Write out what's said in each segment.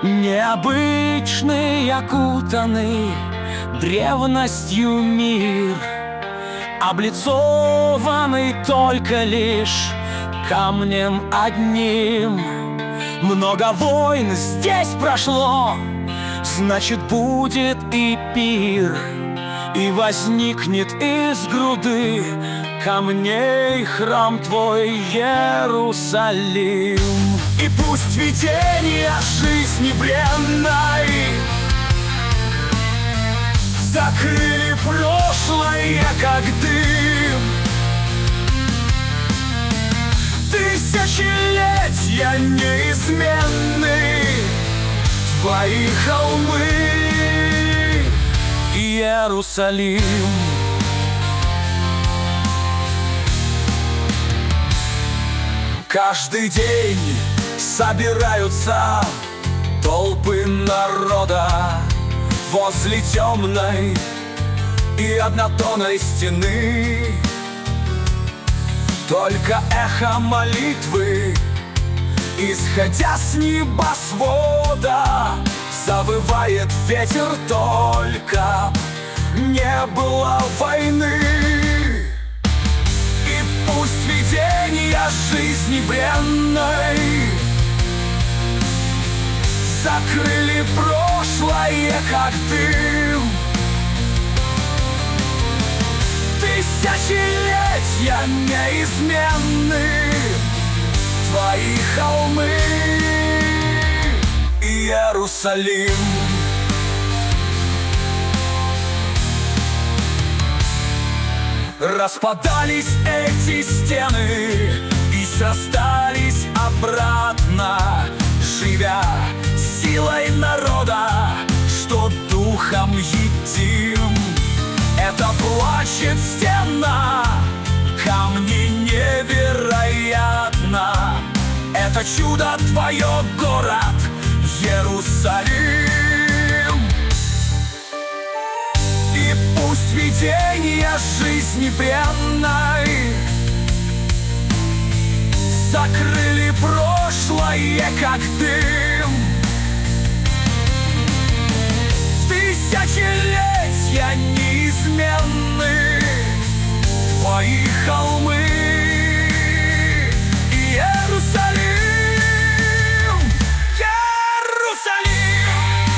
Необычный, окутанный древностью мир, облицованный только лишь камнем одним. Много войн здесь прошло, значит, будет и пир, и возникнет из груды камней храм твой, Иерусалим. И пусть видения жизни бренной закрыли прошлое, как дым, тысячелетия неизменны твои холмы, Иерусалим. Каждый день собираются толпы народа возле темной и однотонной стены. Только эхо молитвы, исходя с небосвода, завывает ветер, только не было войны. И пусть видения жизни бренной закрыли прошлое, как дым, тысячелетия неизменны твои холмы, Иерусалим. Распадались эти стены и срастались обратно, живя силой народа, что духом едим. Это плачет стена, камни невероятно. Это чудо твое, город Иерусалим. И пусть видения жизни бренной закрыли прошлое, как дым, тысячелетия неизменны твои холмы, Иерусалим, Иерусалим.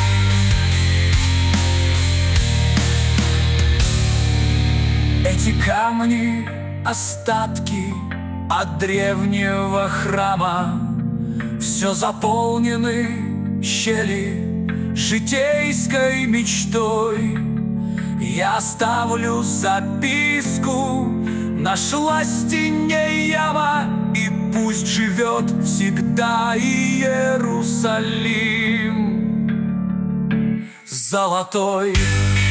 Эти камни — остатки от древнего храма, все заполнены щели житейской мечтой. Я оставлю записку, нашла стене яма, и пусть живет всегда Иерусалим золотой.